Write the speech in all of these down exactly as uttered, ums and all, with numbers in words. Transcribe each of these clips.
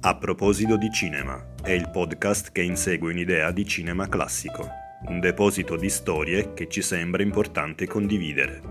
A proposito di cinema, è il podcast che insegue un'idea di cinema classico, un deposito di storie che ci sembra importante condividere.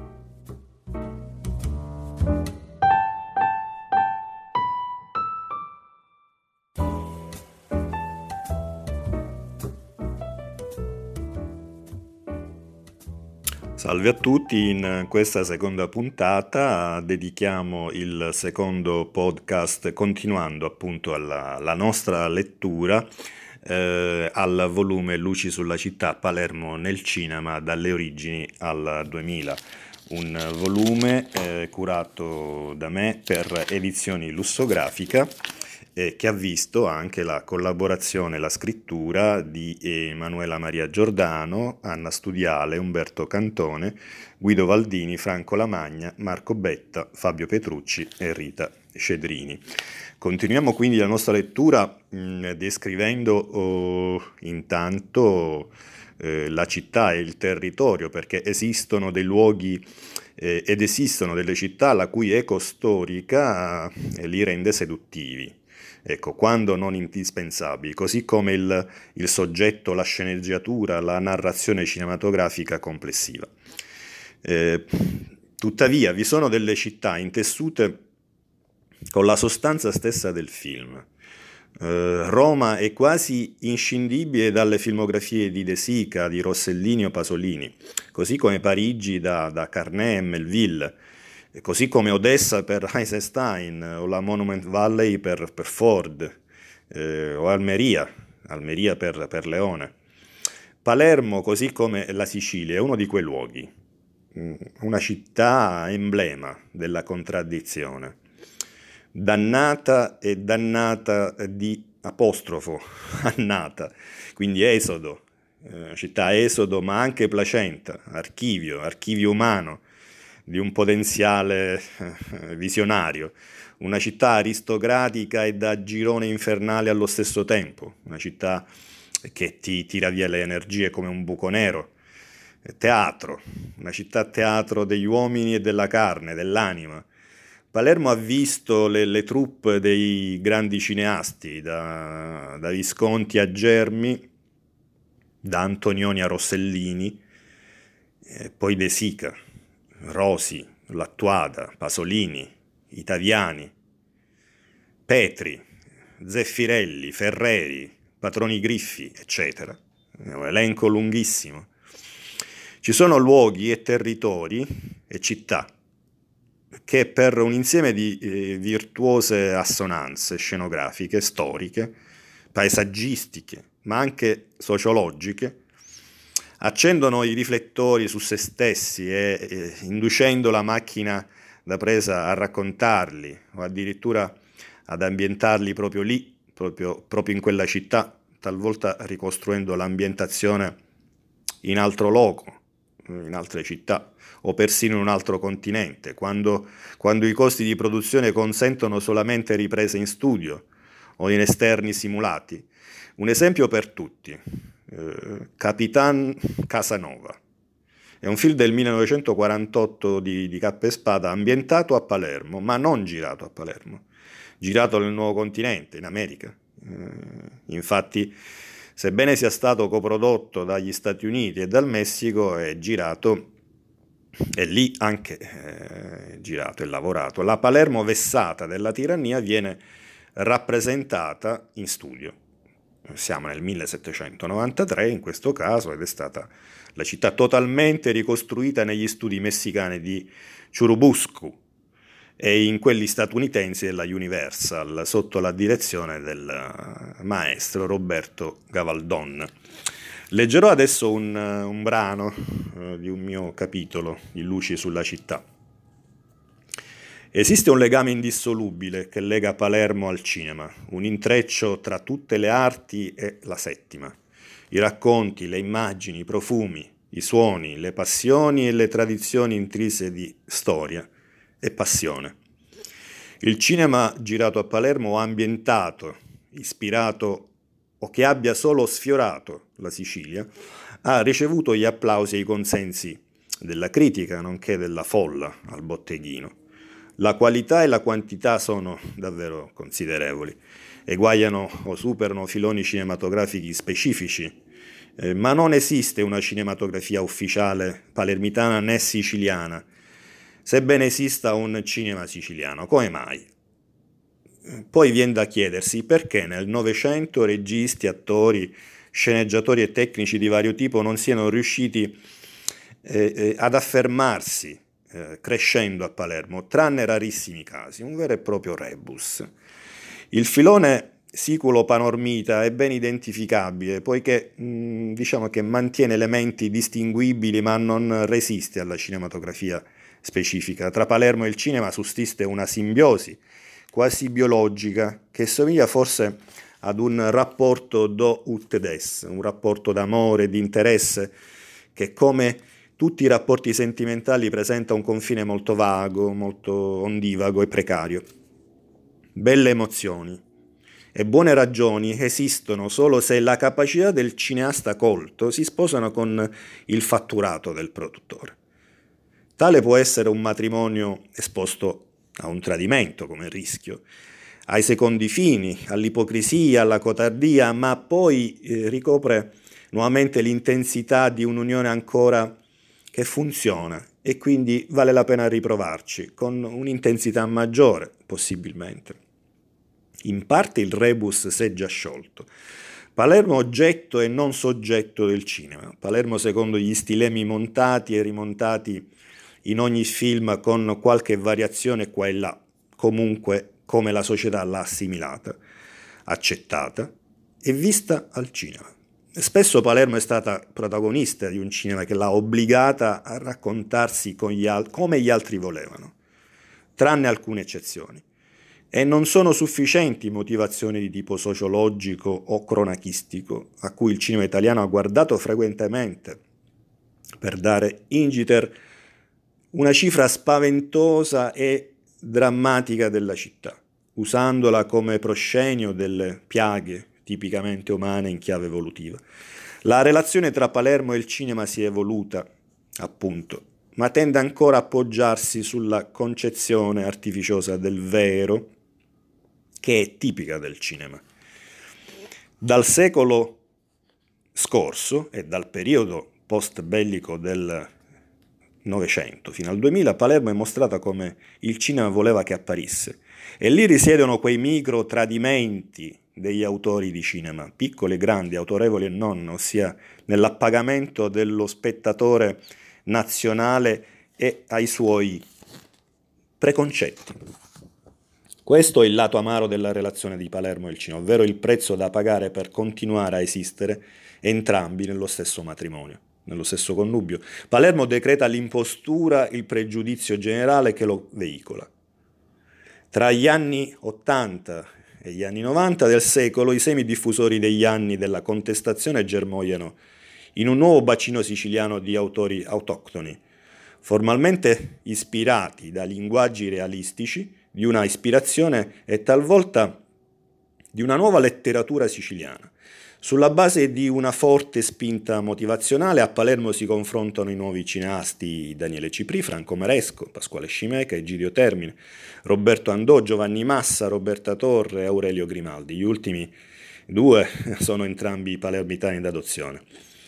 Salve a tutti, in questa seconda puntata dedichiamo il secondo podcast, continuando appunto alla, alla nostra lettura, eh, al volume Luci sulla città, Palermo nel cinema dalle origini al duemila. Un volume eh, curato da me per Edizioni Lussografica, eh, che ha visto anche la collaborazione e la scrittura di Emanuela Maria Giordano, Anna Studiale, Umberto Cantone, Guido Valdini, Franco Lamagna, Marco Betta, Fabio Petrucci e Rita Scedrini. Continuiamo quindi la nostra lettura mh, descrivendo oh, intanto eh, la città e il territorio, perché esistono dei luoghi eh, ed esistono delle città la cui eco storica eh, li rende seduttivi. Ecco, quando non indispensabili, così come il, il soggetto, la sceneggiatura, la narrazione cinematografica complessiva. Eh, tuttavia, vi sono delle città intessute con la sostanza stessa del film. Eh, Roma è quasi inscindibile dalle filmografie di De Sica, di Rossellini o Pasolini, così come Parigi da, da Carné e Melville, così come Odessa per Eisenstein o la Monument Valley per, per Ford, eh, o Almeria, Almeria per, per Leone. Palermo, così come la Sicilia, è uno di quei luoghi, una città emblema della contraddizione, dannata e dannata di apostrofo, annata, quindi esodo, eh, città esodo ma anche placenta, archivio, archivio umano, di un potenziale visionario, una città aristocratica e da girone infernale allo stesso tempo, una città che ti tira via le energie come un buco nero, teatro, una città teatro degli uomini e della carne, dell'anima. Palermo ha visto le, le troupe dei grandi cineasti, da, da Visconti a Germi, da Antonioni a Rossellini, e poi De Sica, Rosi, Lattuada, Pasolini,Itaviani, Petri, Zeffirelli, Ferreri, Patroni Griffi, eccetera. È un elenco lunghissimo. Ci sono luoghi e territori e città che per un insieme di eh, virtuose assonanze scenografiche, storiche, paesaggistiche, ma anche sociologiche, accendono i riflettori su se stessi e, e inducendo la macchina da presa a raccontarli o addirittura ad ambientarli proprio lì, proprio, proprio in quella città, talvolta ricostruendo l'ambientazione in altro loco, in altre città o persino in un altro continente, quando, quando i costi di produzione consentono solamente riprese in studio o in esterni simulati. Un esempio per tutti. Uh, Capitan Casanova è un film del millenovecentoquarantotto di, di Cappa e Spada, ambientato a Palermo, ma non girato a Palermo, girato nel nuovo continente, in America. Uh, infatti, sebbene sia stato coprodotto dagli Stati Uniti e dal Messico, è girato, e lì anche eh, girato e lavorato. La Palermo vessata della tirannia viene rappresentata in studio. Siamo nel millesettecentonovantatré in questo caso, ed è stata la città totalmente ricostruita negli studi messicani di Churubusco e in quelli statunitensi della Universal, sotto la direzione del maestro Roberto Gavaldon. Leggerò adesso un, un brano uh, di un mio capitolo di Luci sulla città. Esiste un legame indissolubile che lega Palermo al cinema, un intreccio tra tutte le arti e la settima. I racconti, le immagini, i profumi, i suoni, le passioni e le tradizioni intrise di storia e passione. Il cinema girato a Palermo o ambientato, ispirato o che abbia solo sfiorato la Sicilia, ha ricevuto gli applausi e i consensi della critica, nonché della folla al botteghino. La qualità e la quantità sono davvero considerevoli eguagliano o superano filoni cinematografici specifici, eh, ma non esiste una cinematografia ufficiale palermitana né siciliana, sebbene esista un cinema siciliano. Come mai? Poi viene da chiedersi perché nel Novecento registi, attori, sceneggiatori e tecnici di vario tipo non siano riusciti eh, eh, ad affermarsi eh, crescendo a Palermo, tranne rarissimi casi, un vero e proprio rebus. Il filone siculo-panormita è ben identificabile, poiché mh, diciamo che mantiene elementi distinguibili ma non resiste alla cinematografia specifica. Tra Palermo e il cinema sussiste una simbiosi quasi biologica che somiglia forse ad un rapporto do ut des, un rapporto d'amore, di interesse, che come tutti i rapporti sentimentali presenta un confine molto vago, molto ondivago e precario. Belle emozioni e buone ragioni esistono solo se la capacità del cineasta colto si sposano con il fatturato del produttore. Tale può essere un matrimonio esposto a un tradimento come rischio, ai secondi fini, all'ipocrisia, alla codardia, ma poi eh, ricopre nuovamente l'intensità di un'unione ancora che funziona e quindi vale la pena riprovarci con un'intensità maggiore, possibilmente. In parte il rebus si è già sciolto. Palermo oggetto e non soggetto del cinema. Palermo secondo gli stilemi montati e rimontati in ogni film con qualche variazione qua e là, comunque come la società l'ha assimilata, accettata e vista al cinema. Spesso Palermo è stata protagonista di un cinema che l'ha obbligata a raccontarsi con gli al- come gli altri volevano, tranne alcune eccezioni. E non sono sufficienti motivazioni di tipo sociologico o cronachistico, a cui il cinema italiano ha guardato frequentemente, per dare Ingiter una cifra spaventosa e drammatica della città, usandola come proscenio delle piaghe tipicamente umane in chiave evolutiva. La relazione tra Palermo e il cinema si è evoluta, appunto, ma tende ancora a appoggiarsi sulla concezione artificiosa del vero, che è tipica del cinema. Dal secolo scorso e dal periodo post-bellico del Novecento fino al duemila, Palermo è mostrata come il cinema voleva che apparisse, e lì risiedono quei micro tradimenti degli autori di cinema, piccoli e grandi, autorevoli e non, ossia nell'appagamento dello spettatore nazionale e ai suoi preconcetti. Questo è il lato amaro della relazione di Palermo e il cinema, ovvero il prezzo da pagare per continuare a esistere entrambi nello stesso matrimonio, nello stesso connubio. Palermo decreta l'impostura, il pregiudizio generale che lo veicola. Tra gli anni ottanta e gli anni novanta del secolo, i semi diffusori degli anni della contestazione germogliano in un nuovo bacino siciliano di autori autoctoni, formalmente ispirati da linguaggi realistici, di una ispirazione e talvolta di una nuova letteratura siciliana. Sulla base di una forte spinta motivazionale, a Palermo si confrontano i nuovi cineasti Daniele Cipri, Franco Maresco, Pasquale Scimeca, Egidio Termine, Roberto Andò, Giovanni Massa, Roberta Torre e Aurelio Grimaldi. Gli ultimi due sono entrambi palermitani d'adozione.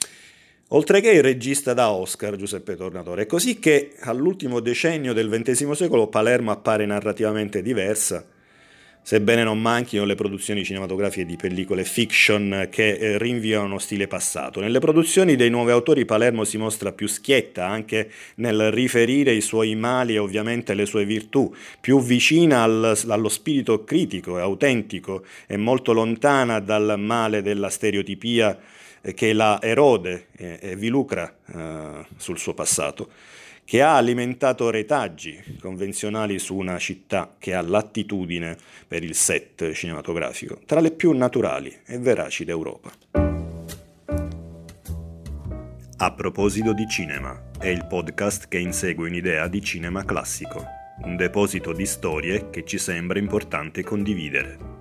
Oltre che il regista da Oscar Giuseppe Tornatore. È così che all'ultimo decennio del ventesimo secolo Palermo appare narrativamente diversa, sebbene non manchino le produzioni cinematografiche di pellicole fiction che eh, rinviano uno stile passato. Nelle produzioni dei nuovi autori Palermo si mostra più schietta anche nel riferire i suoi mali e ovviamente le sue virtù, più vicina al, allo spirito critico e autentico e molto lontana dal male della stereotipia che la erode e, e vi lucra eh, sul suo passato, che ha alimentato retaggi convenzionali su una città che ha l'attitudine per il set cinematografico, tra le più naturali e veraci d'Europa. A proposito di cinema, è il podcast che insegue un'idea di cinema classico, un deposito di storie che ci sembra importante condividere.